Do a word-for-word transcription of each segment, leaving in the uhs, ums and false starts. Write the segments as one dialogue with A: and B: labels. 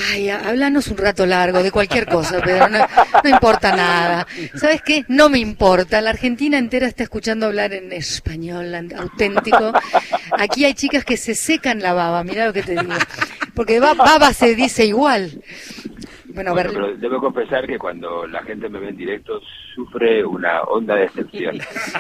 A: Ay, háblanos un rato largo de cualquier cosa, Pedro, no, no importa nada. ¿Sabes qué? No me importa. La Argentina entera está escuchando hablar en español auténtico. Aquí hay chicas que se secan la baba, mira lo que te digo. Porque baba se dice igual. Bueno,
B: bueno, pero debo confesar que cuando la gente me ve en directo sufre una honda decepción.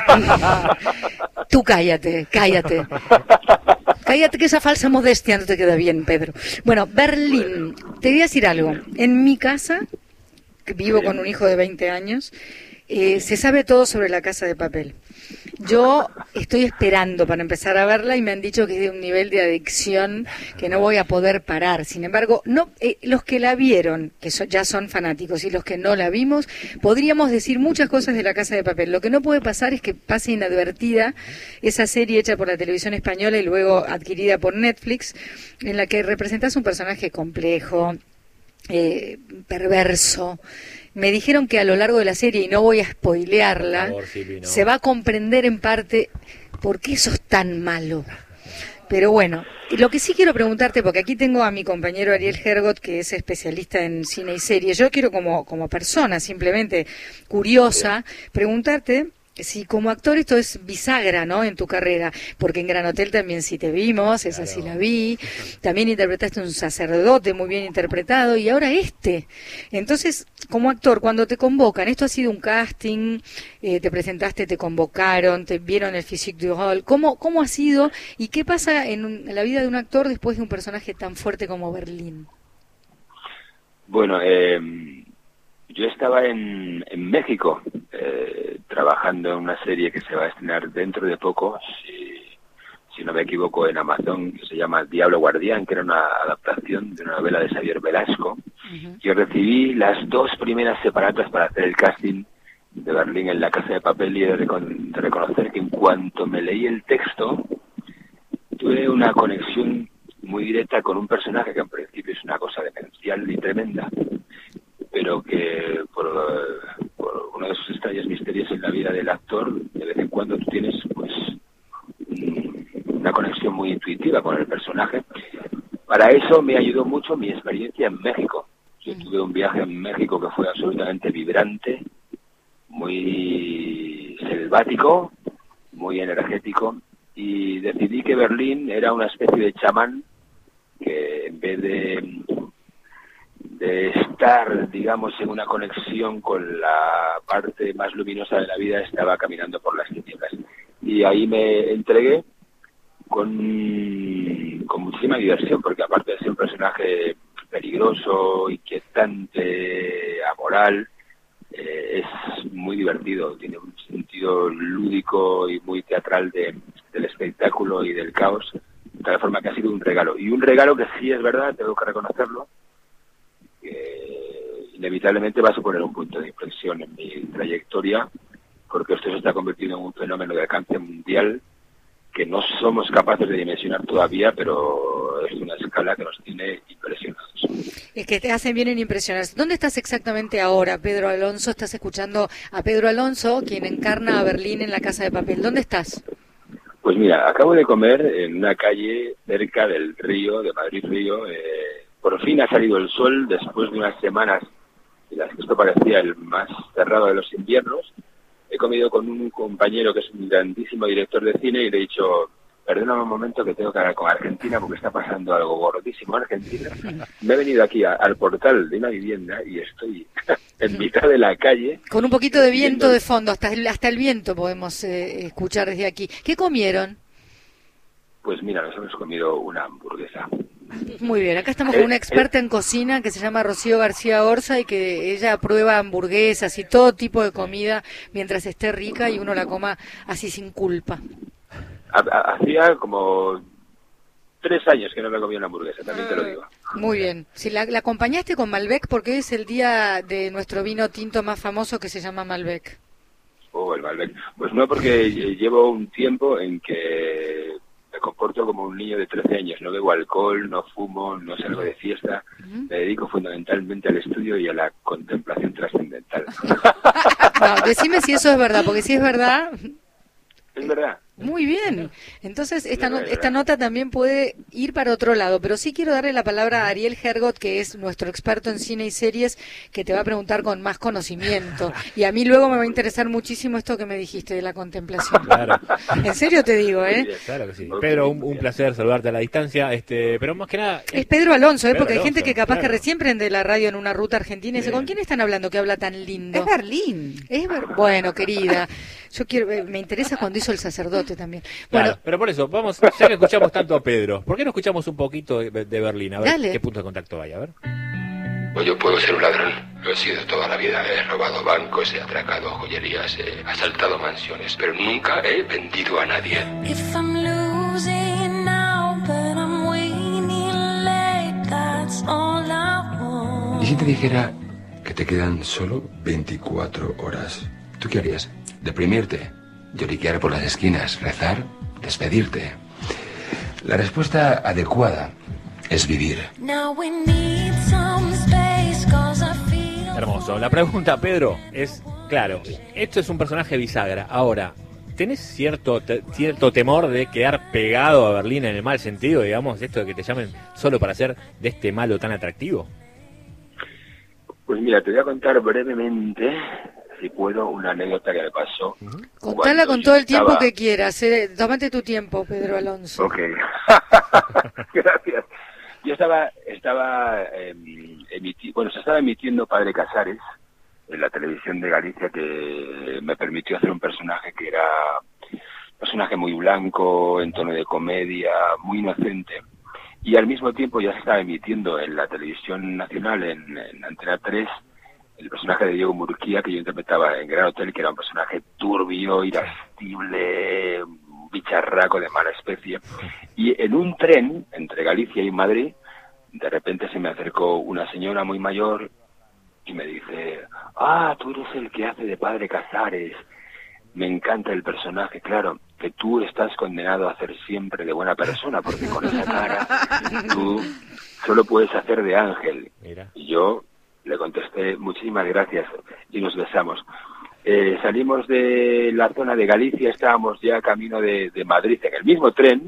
A: Tú cállate, cállate. Cállate que esa falsa modestia no te queda bien, Pedro. Bueno, Berlín, te voy a decir algo. En mi casa, que vivo con un hijo de veinte años, eh, se sabe todo sobre La Casa de Papel. Yo estoy esperando para empezar a verla y me han dicho que es de un nivel de adicción que no voy a poder parar. Sin embargo, no eh, los que la vieron, que so, ya son fanáticos, y los que no la vimos, podríamos decir muchas cosas de La Casa de Papel. Lo que no puede pasar es que pase inadvertida esa serie hecha por la televisión española y luego adquirida por Netflix, en la que representas un personaje complejo, eh, perverso. Me dijeron que a lo largo de la serie, y no voy a spoilearla, por favor, Silvi, no. Se va a comprender en parte por qué sos tan malo. Pero bueno, lo que sí quiero preguntarte, porque aquí tengo a mi compañero Ariel Hergot, que es especialista en cine y series. Yo quiero como, como persona, simplemente curiosa, preguntarte si como actor esto es bisagra, ¿no?, en tu carrera, porque en Gran Hotel también sí te vimos, esa claro. Sí la vi, también interpretaste un sacerdote muy bien interpretado, y ahora este. Entonces, como actor, cuando te convocan, esto ha sido un casting, eh, te presentaste, te convocaron, te vieron el physique du rôle, ¿cómo, cómo ha sido y qué pasa en, un, en la vida de un actor después de un personaje tan fuerte como Berlín?
B: Bueno, eh... yo estaba en, en México eh, trabajando en una serie que se va a estrenar dentro de poco, si, si no me equivoco, en Amazon, que se llama Diablo Guardián, que era una adaptación de una novela de Xavier Velasco. Uh-huh. Yo recibí las dos primeras separatas para hacer el casting de Berlín en La Casa de Papel, y he de, recon- de reconocer que en cuanto me leí el texto, tuve una conexión muy directa con un personaje que en principio es una cosa demencial y tremenda, pero que por, por uno de esos extraños misterios en la vida del actor, de vez en cuando tú tienes pues una conexión muy intuitiva con el personaje. Para eso me ayudó mucho mi experiencia en México. Yo tuve un viaje en México que fue absolutamente vibrante, muy selvático, muy energético, y decidí que Berlín era una especie de chamán que en vez de de estar, digamos, en una conexión con la parte más luminosa de la vida, estaba caminando por las tinieblas. Y ahí me entregué con, con muchísima diversión, porque aparte de ser un personaje peligroso, inquietante, amoral, eh, es muy divertido, tiene un sentido lúdico y muy teatral de, del espectáculo y del caos, de tal forma que ha sido un regalo. Y un regalo que sí es verdad, tengo que reconocerlo, que inevitablemente va a suponer un punto de inflexión en mi trayectoria, porque esto se está convirtiendo en un fenómeno de alcance mundial que no somos capaces de dimensionar todavía, pero es una escala que nos tiene impresionados.
A: Es que te hacen bien en impresionar. ¿Dónde estás exactamente ahora, Pedro Alonso? Estás escuchando a Pedro Alonso, quien encarna a Berlín en La Casa de Papel. ¿Dónde estás?
B: Pues mira, acabo de comer en una calle cerca del río, de Madrid Río. Eh, por fin ha salido el sol después de unas semanas en las que esto parecía el más cerrado de los inviernos. He comido con un compañero que es un grandísimo director de cine y le he dicho, perdóname un momento que tengo que hablar con Argentina porque está pasando algo gordísimo en Argentina. Me he venido aquí a, al portal de una vivienda y estoy en mitad de la calle.
A: Con un poquito de viento de fondo, hasta el, hasta el viento podemos eh, escuchar desde aquí. ¿Qué comieron?
B: Pues mira, nos hemos comido una hamburguesa.
A: Muy bien, acá estamos con una experta en cocina que se llama Rocío García Orza y que ella prueba hamburguesas y todo tipo de comida mientras esté rica y uno la coma así sin culpa.
B: Hacía como tres años que no me comía una hamburguesa, también te lo digo.
A: Muy bien. Si la, la acompañaste con Malbec porque es el día de nuestro vino tinto más famoso que se llama Malbec.
B: Oh, el Malbec. Pues no, porque llevo un tiempo en que me comporto como un niño de trece años, no bebo alcohol, no fumo, no salgo de fiesta, uh-huh. Me dedico fundamentalmente al estudio y a la contemplación trascendental.
A: No, decime si eso es verdad, porque si es verdad...
B: Es verdad.
A: Muy bien. Entonces, esta, no, esta nota también puede ir para otro lado, pero sí quiero darle la palabra a Ariel Hergot, que es nuestro experto en cine y series, que te va a preguntar con más conocimiento. Y a mí luego me va a interesar muchísimo esto que me dijiste de la contemplación.
C: Claro.
A: En serio te digo, ¿eh?
C: Claro que sí. Pedro, un, un placer saludarte a la distancia, este, pero más que nada...
A: Es Pedro Alonso, ¿eh?
C: Pedro
A: Porque hay
C: Alonso,
A: gente que capaz
C: claro.
A: que recién prende la radio en una ruta argentina y dice,
C: Bien.
A: ¿con quién están hablando que habla tan lindo?
D: Es Berlín.
A: Es ver- Bueno, querida, yo quiero, eh, me interesa cuando hizo el sacerdote también. Bueno,
C: Claro, pero por eso, vamos, ya que escuchamos tanto a Pedro, ¿por qué no escuchamos un poquito de, de Berlín? A ver
A: Dale.
C: qué punto de contacto hay, a ver.
E: Pues yo puedo ser un ladrón. Lo he sido toda la vida. He robado bancos, he atracado joyerías, he asaltado mansiones, pero nunca he vendido a nadie.
F: If I'm losing now, but I'm winning late, that's all I want.
E: ¿Y si te dijera que te quedan solo veinticuatro horas? ¿Tú qué harías? ¿Deprimirte? ¿Lloriquear por las esquinas? ¿Rezar? ¿Despedirte? La respuesta adecuada es vivir.
F: Now we need some space, 'cause I feel
C: Hermoso. La pregunta, Pedro, es, claro, esto es un personaje bisagra. Ahora, ¿tenés cierto te- cierto temor de quedar pegado a Berlín en el mal sentido, digamos, esto de que te llamen solo para ser de este malo tan atractivo?
B: Pues mira, te voy a contar brevemente, si puedo, una anécdota que me pasó.
A: contala
B: cuando
A: con
B: yo
A: todo el tiempo
B: estaba-
A: que quieras. Eh. Tómate tu tiempo, Pedro Alonso.
B: Ok. Gracias. Yo estaba, estaba eh, emiti- bueno, se estaba emitiendo Padre Casares en la televisión de Galicia, que me permitió hacer un personaje que era un personaje muy blanco, en tono de comedia, muy inocente. Y al mismo tiempo ya se estaba emitiendo en la televisión nacional, en, en Antena tres, el personaje de Diego Murquía, que yo interpretaba en Gran Hotel, que era un personaje turbio, irascible, un bicharraco de mala especie. Y en un tren entre Galicia y Madrid, de repente se me acercó una señora muy mayor y me dice: ah, tú eres el que hace de Padre Casares. Me encanta el personaje, claro, que tú estás condenado a ser siempre de buena persona, porque con esa cara tú solo puedes hacer de ángel.
C: Mira.
B: Y yo le contesté: muchísimas gracias, y nos besamos. Eh, salimos de la zona de Galicia, estábamos ya camino de, de Madrid en el mismo tren,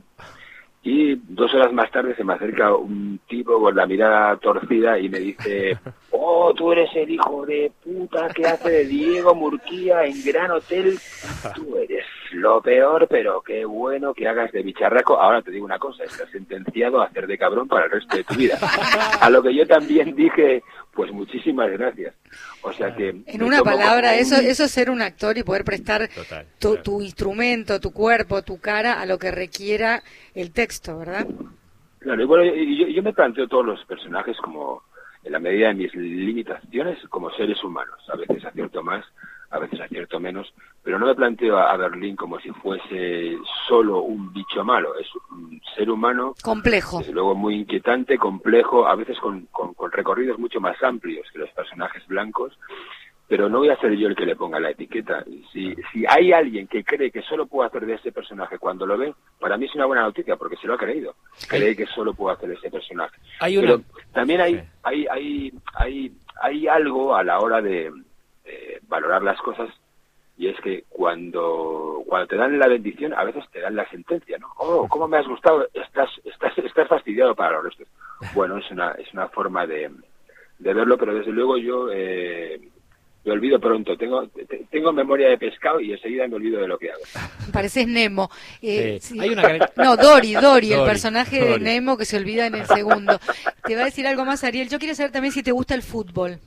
B: y dos horas más tarde se me acerca un tipo con la mirada torcida y me dice: oh, tú eres el hijo de puta que hace de Diego Murquía en Gran Hotel. Tú eres lo peor, pero qué bueno que hagas de bicharraco. Ahora te digo una cosa, estás sentenciado a hacer de cabrón para el resto de tu vida. A lo que yo también dije: pues muchísimas gracias. O sea que...
A: En
B: me
A: una
B: tomo
A: palabra,
B: como un-
A: eso, eso es ser un actor y poder prestar
C: Total,
A: tu,
C: claro.
A: tu instrumento, tu cuerpo, tu cara a lo que requiera el texto, ¿verdad?
B: Claro, y bueno, y yo, yo me planteo todos los personajes como, en la medida de mis limitaciones, como seres humanos. A veces acierto más, a veces acierto menos, pero no me planteo a, a Berlín como si fuese solo un bicho malo. Es un ser humano,
A: Complejo.
B: desde luego muy inquietante, complejo, a veces con, con, con recorridos mucho más amplios que los personajes blancos, pero no voy a ser yo el que le ponga la etiqueta. Si, si hay alguien que cree que solo puedo hacer de ese personaje cuando lo ve, para mí es una buena noticia, porque se lo ha creído. Cree que solo puedo hacer de ese personaje.
C: Hay una...
B: Pero también hay,
C: Sí.
B: hay, hay, hay, hay algo a la hora de, de valorar las cosas, y es que cuando, cuando te dan la bendición, a veces te dan la sentencia, ¿no? Oh, ¿cómo me has gustado? Estás, estás, estás fastidiado para los restos. Bueno, es una, es una forma de, de verlo, pero desde luego yo eh, me olvido pronto. Tengo, te- tengo memoria de pescado y enseguida me olvido de lo que hago.
A: Pareces Nemo. Eh,
C: Sí.
A: sí.
C: Hay una cari-
A: No, Dory, Dory, el
C: Dory,
A: personaje de
C: Dory.
A: Nemo que se olvida en el segundo. Te va a decir algo más, Ariel. Yo quiero saber también si te gusta el fútbol.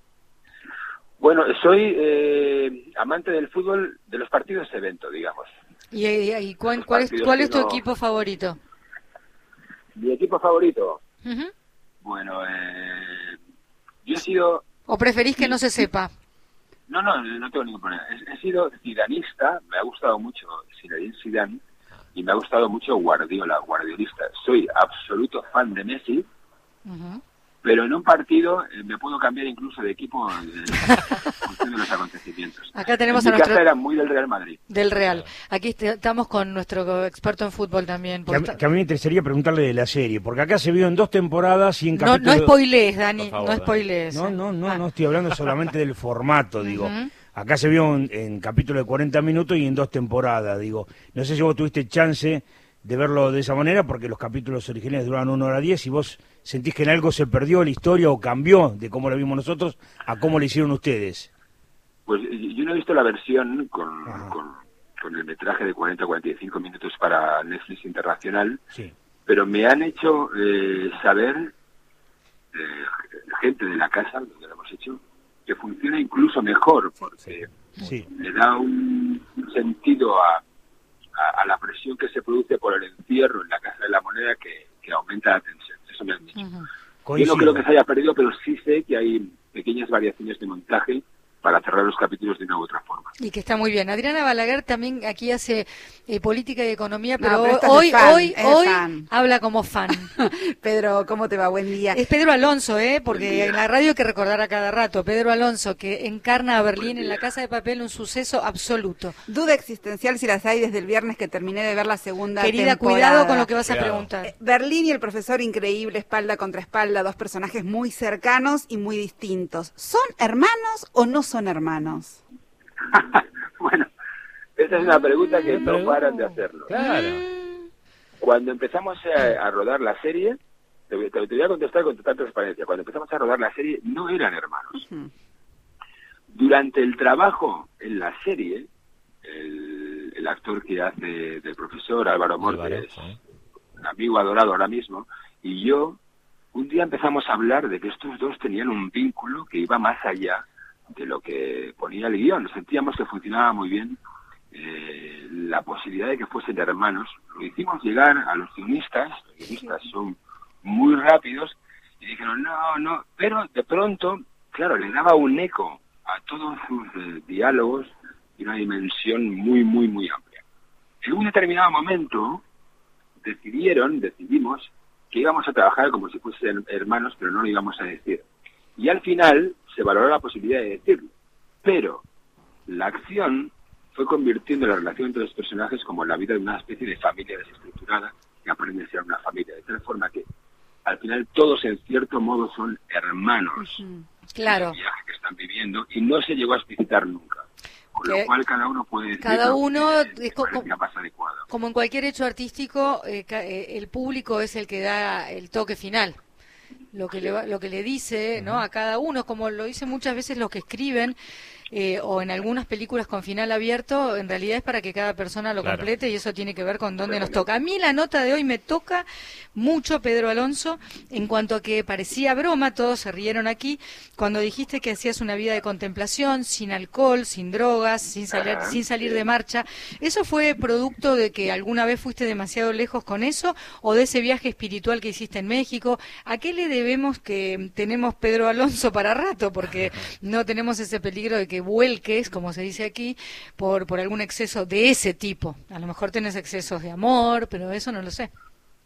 B: Bueno, soy eh, amante del fútbol, de los partidos evento, digamos.
A: ¿Y, y- y cuál,
B: Los
A: cuál es,
B: partidos
A: cuál
B: que
A: es tu
B: no-
A: equipo favorito?
B: Mi equipo favorito,
A: Ujú.
B: bueno, eh, yo he sido...
A: ¿O preferís que no se sepa?
B: No, no, no tengo ningún problema. He, he sido zidanista, me ha gustado mucho Zinedine Zidane y me ha gustado mucho Guardiola, guardiolista. Soy absoluto fan de Messi,
A: Ujú.
B: pero en un partido eh, me puedo cambiar incluso de equipo eh, en función de los acontecimientos.
A: Acá tenemos
B: en
A: a
B: mi
A: nuestro...
B: casa era muy del Real Madrid.
A: Del Real. Aquí est- estamos con nuestro experto en fútbol también.
G: Que a,
A: porque
G: mí- que a mí me interesaría preguntarle de la serie, porque acá se vio en dos temporadas y en
A: está- No, no
G: capítulos...
A: spoilees, Dani,
C: Por favor,
A: no
C: Dani.
A: spoilees.
G: No, no, no,
A: Ah.
G: no estoy hablando solamente del formato, digo.
A: Ujú.
G: Acá se vio en, en capítulo de cuarenta minutos y en dos temporadas, digo. No sé si vos tuviste chance de verlo de esa manera, porque los capítulos originales duran una hora diez, y vos sentís que en algo se perdió la historia o cambió de cómo la vimos nosotros a cómo la hicieron ustedes.
B: Pues yo no he visto la versión con, con, con el metraje de cuarenta a cuarenta y cinco minutos para Netflix Internacional,
G: sí.
B: Pero me han hecho eh, saber, eh, gente de la casa, donde lo hemos hecho, que funciona incluso mejor, porque
G: sí.
B: le da un, un sentido a, a, a la presión que se produce por el encierro en la Casa de la Moneda que, que aumenta la tensión. Eso me han dicho. Uh-huh. Yo no creo que se haya perdido, pero sí sé que hay pequeñas variaciones de montaje para cerrar los capítulos de una u otra forma.
A: Y que está muy bien. Adriana Balaguer también aquí hace eh, política y economía, pero,
D: no, pero
A: hoy
D: fan,
A: hoy hoy
D: fan.
A: habla como fan.
D: Pedro, ¿cómo te va? Buen día.
A: Es Pedro Alonso, ¿eh? Porque en la radio hay que recordar a cada rato. Pedro Alonso, que encarna a Berlín en La Casa de Papel, un suceso absoluto.
D: Duda existencial si las hay desde el viernes que terminé de ver la segunda
A: Querida,
D: temporada.
A: cuidado con lo que vas
C: Cuidado.
A: a preguntar.
D: Eh, Berlín y el profesor increíble, espalda contra espalda, dos personajes muy cercanos y muy distintos. ¿Son hermanos o no son hermanos?
B: Bueno, esa es una pregunta que no
C: pregunta?
B: paran de hacerlo.
C: Claro.
B: Cuando empezamos a, a rodar la serie, te, voy- te, te voy a contestar con total transparencia, cuando empezamos a rodar la serie no eran hermanos.
D: Uh-huh.
B: Durante el trabajo en la serie, el, el actor que hace del profesor, Álvaro Mortes,
C: Álvaro, sí.
B: un amigo adorado ahora mismo, y yo, un día empezamos a hablar de que estos dos tenían un vínculo que iba más allá de lo que ponía el guión. Sentíamos que funcionaba muy bien eh, la posibilidad de que fuesen hermanos. Lo hicimos llegar a los guionistas, los guionistas son muy rápidos, y dijeron, no, no, pero de pronto, claro, le daba un eco a todos sus eh, diálogos y una dimensión muy, muy, muy amplia. En un determinado momento decidieron, decidimos, que íbamos a trabajar como si fuesen hermanos, pero no lo íbamos a decir. Y al final se valoró la posibilidad de decirlo. Pero la acción fue convirtiendo la relación entre los personajes como en la vida de una especie de familia desestructurada que aprende a ser una familia. De tal forma que al final todos en cierto modo son hermanos.
D: Uh-huh.
A: Claro.
B: El viaje que están viviendo y no se llegó a explicitar nunca. Con
A: Que
B: lo cual cada uno puede decir
A: cada
B: lo
A: uno
B: que
A: es co-
B: parezca más adecuado.
A: Como en cualquier hecho artístico, eh, ca- eh, el público es el que da el toque final. Lo que le va- lo que le dice, ¿no? A cada uno, como lo dicen muchas veces los que escriben, eh, o en algunas películas con final abierto, en realidad es para que cada persona lo
C: Claro.
A: complete, y eso tiene que ver con dónde nos toca. A mí la nota de hoy me toca mucho, Pedro Alonso, en cuanto a que parecía broma, todos se rieron aquí, cuando dijiste que hacías una vida de contemplación, sin alcohol, sin drogas, sin salir,
B: Ajá,
A: sin salir
B: sí.
A: de marcha. ¿Eso fue producto de que alguna vez fuiste demasiado lejos con eso, o de ese viaje espiritual que hiciste en México? ¿A qué le debemos que tenemos Pedro Alonso para rato? Porque no tenemos ese peligro de que vuelques, como se dice aquí, por, por algún exceso de ese tipo. A lo mejor tenés excesos de amor, pero eso no lo sé.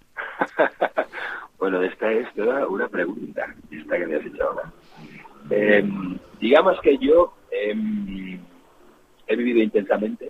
B: Bueno, esta es toda una pregunta, esta que me has hecho ahora. Eh, digamos que yo eh, he vivido intensamente,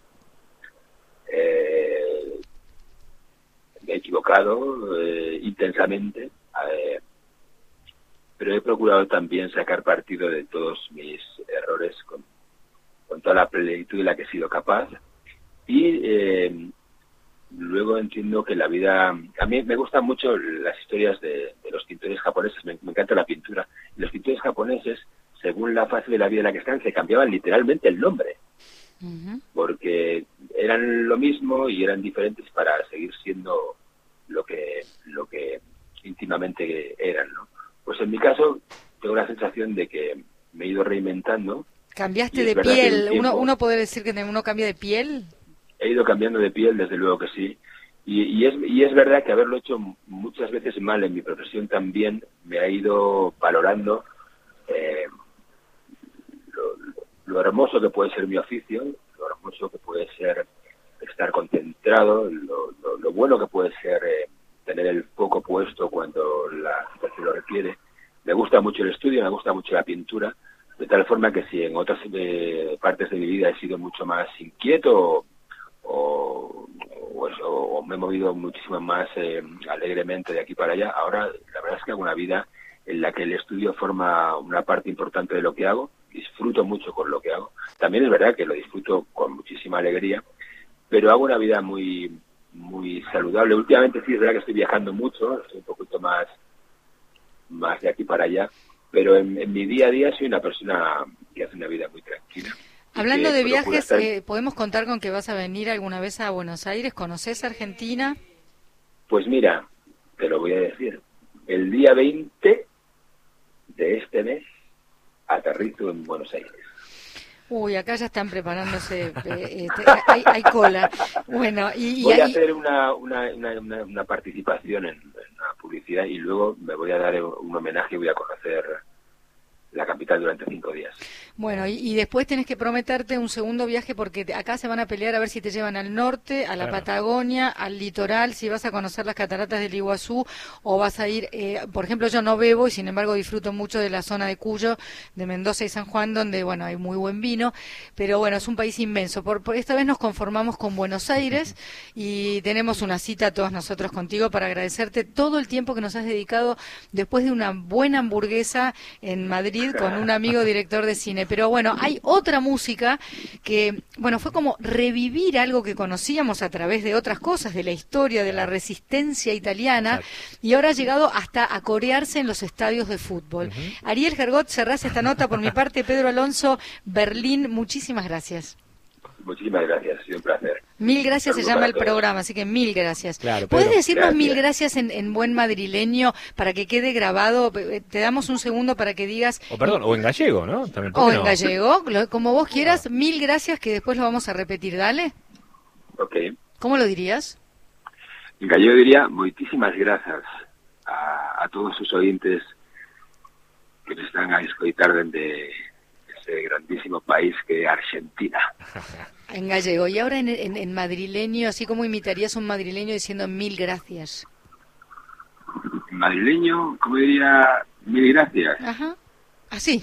B: eh, me he equivocado eh, intensamente, eh, pero he procurado también sacar partido de todos mis errores con, con toda la plenitud de la que he sido capaz. Y eh, luego entiendo que la vida... A mí me gustan mucho las historias de, de los pintores japoneses, me, me encanta la pintura. Y los pintores japoneses, según la fase de la vida en la que están, se cambiaban literalmente el nombre,
A: Uh-huh.
B: porque eran lo mismo y eran diferentes para seguir siendo lo que lo que íntimamente eran, ¿no? Pues en mi caso tengo la sensación de que me he ido reinventando.
A: ¿Cambiaste
B: Y es
A: de
B: verdad que
A: piel?
B: un tiempo-
A: ¿Uno, ¿Uno puede decir que uno cambia de piel?
B: He ido cambiando de piel, desde luego que sí. Y, y, es, y es verdad que haberlo hecho muchas veces mal en mi profesión también me ha ido valorando eh, lo, lo hermoso que puede ser mi oficio, lo hermoso que puede ser estar concentrado, lo, lo, lo bueno que puede ser eh, tener el foco puesto cuando la situación lo requiere. Me gusta mucho el estudio, me gusta mucho la pintura, de tal forma que si en otras eh, partes de mi vida he sido mucho más inquieto o, o, eso, o me he movido muchísimo más eh, alegremente de aquí para allá, ahora la verdad es que hago una vida en la que el estudio forma una parte importante de lo que hago disfruto mucho con lo que hago. También es verdad que lo disfruto con muchísima alegría, pero hago una vida muy muy saludable. Últimamente sí es verdad que estoy viajando mucho, estoy un poquito más, más de aquí para allá, pero en, en mi día a día soy una persona que hace una vida muy tranquila.
A: Hablando
B: que
A: de
B: procura
A: viajes,
B: estar-
A: eh, ¿podemos contar con que vas a venir alguna vez a Buenos Aires? ¿Conoces Argentina?
B: Pues mira, te lo voy a decir. El día veinte de este mes aterrizo en Buenos Aires.
A: Uy, acá ya están preparándose, eh, eh, te- hay, hay cola. Bueno, y, y
B: Voy a
A: ahí-
B: hacer una, una, una, una- una participación en, en una publicidad y luego me voy a dar un homenaje y voy a conocer la capital durante cinco días.
A: Bueno, y, y después tenés que prometerte un segundo viaje porque te- acá se van a pelear a ver si te llevan al norte, a la
C: Claro.
A: Patagonia, al litoral, si vas a conocer las cataratas del Iguazú o vas a ir, eh, por ejemplo, yo no bebo y sin embargo disfruto mucho de la zona de Cuyo, de Mendoza y San Juan, donde, bueno, hay muy buen vino, pero bueno, es un país inmenso. Por, por esta vez nos conformamos con Buenos Aires y tenemos una cita todos nosotros contigo para agradecerte todo el tiempo que nos has dedicado después de una buena hamburguesa en Madrid con un amigo director de cine. Pero bueno, hay otra música que, bueno, fue como revivir algo que conocíamos a través de otras cosas, de la historia, de la resistencia italiana,
C: Exacto.
A: y ahora ha llegado hasta a corearse en los estadios de fútbol. Ariel Gergot, cerrás esta nota por mi parte. Pedro Alonso, Berlín, muchísimas gracias.
B: Muchísimas gracias, ha sido un placer.
A: Mil gracias se
B: Saludo
A: llama
B: para
A: el
B: todos.
A: programa, así que mil gracias.
C: Claro,
A: ¿Puedes
C: Pedro.
A: decirnos
B: Gracias.
A: mil gracias en, en buen madrileño para que quede grabado? Eh, Te damos un segundo para que digas,
C: O perdón, o en gallego, ¿no? También, ¿por
A: o
C: qué
A: en
C: no?
A: gallego, lo- como vos quieras, mil gracias, que después lo vamos a repetir, dale.
B: Ok.
A: ¿Cómo lo dirías?
B: En gallego diría moitísimas grazas a, a todos os ointes que me están a escoitar dende ese grandísimo país que é Argentina.
A: En gallego. Y ahora en, en, en madrileño, así como imitarías a un madrileño diciendo mil gracias.
B: En madrileño, como diría, mil gracias.
A: Ajá. Así.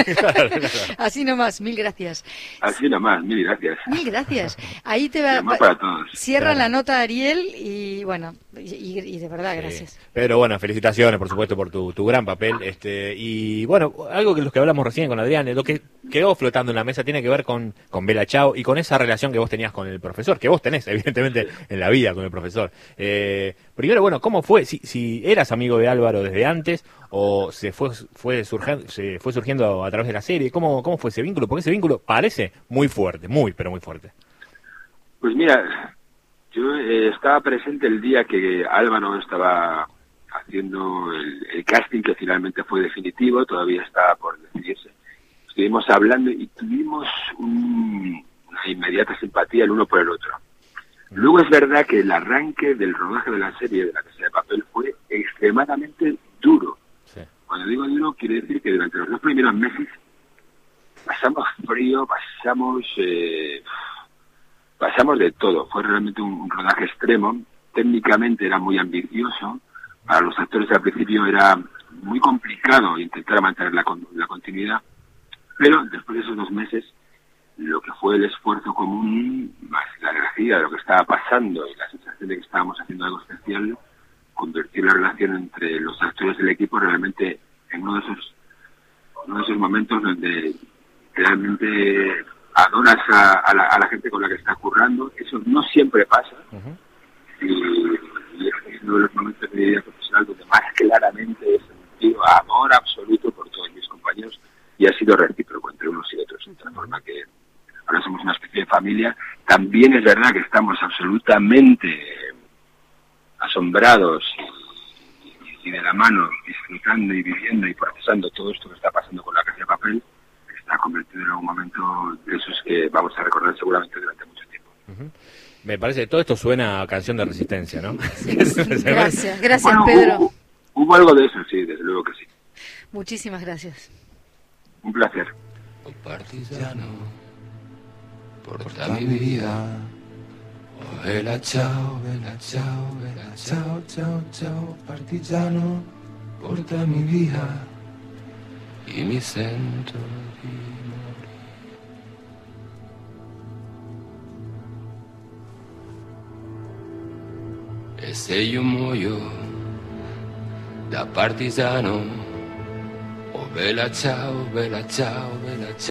A: Así nomás, mil gracias.
B: Así nomás, mil gracias.
A: Mil gracias. Ahí te
B: Y
A: va.
B: amor
A: va-
B: para todos.
A: Cierra
C: Claro.
A: la nota Ariel y bueno, y, y- y de verdad,
C: Sí.
A: gracias.
C: Pero bueno, felicitaciones por supuesto por tu, tu gran papel. Este y bueno, algo que los que hablamos recién con Adrián, lo que quedó flotando en la mesa tiene que ver con, con Bella Ciao y con esa relación que vos tenías con el profesor, que vos tenés evidentemente en la vida con el profesor. Eh, primero, bueno, ¿cómo fue? Si, si eras amigo de Álvaro desde antes o se fue fue surgiendo, se fue surgiendo a través de la serie, ¿cómo, cómo fue ese vínculo? Porque ese vínculo parece muy fuerte, muy, pero muy fuerte.
B: Pues mira, yo eh, estaba presente el día que Álvaro estaba haciendo el, el casting, que finalmente fue definitivo, todavía estaba por decidirse. Estuvimos hablando y tuvimos un- una inmediata simpatía el uno por el otro. Luego es verdad que el arranque del rodaje de la serie de La Casa de Papel fue extremadamente duro.
C: Sí.
B: Cuando digo duro, quiere decir que durante los dos primeros meses pasamos frío, pasamos eh, pasamos de todo. Fue realmente un, un rodaje extremo. Técnicamente era muy ambicioso. Para los actores al principio era muy complicado intentar mantener la, con- la continuidad. Pero después de esos dos meses, lo que fue el esfuerzo común, más la energía de lo que estaba pasando y la sensación de que estábamos haciendo algo especial, convirtió la relación entre los actores del equipo realmente en uno de esos, uno de esos momentos donde realmente adoras a, a, la, a la gente con la que estás currando. Eso no siempre pasa.
C: Ujú.
B: Y, y es uno de los momentos de mi vida profesional donde más claramente he sentido amor absoluto por todos mis compañeros y ha sido recíproco entre unos y otros, de tal forma que ahora somos una especie de familia. También es verdad que estamos absolutamente asombrados y, y- y de la mano disfrutando y viviendo y procesando todo esto que está pasando con La Casa de Papel, que está convertido en un momento de esos que vamos a recordar seguramente durante mucho tiempo.
C: Ujú. Me parece que todo esto suena a canción de resistencia, ¿no?
A: Gracias, gracias
B: Bueno,
A: Pedro.
B: Hubo, hubo algo de eso, sí, desde luego que sí.
A: Muchísimas gracias.
B: Un placer.
E: Oh partigiano, porta mi vida. Oh vela ciao, vela ciao, vela ciao, ciao, ciao, partigiano, porta mi via e mi sento di morire. E se io muoio da partigiano, oh Bella ciao, bella ciao, bella ciao.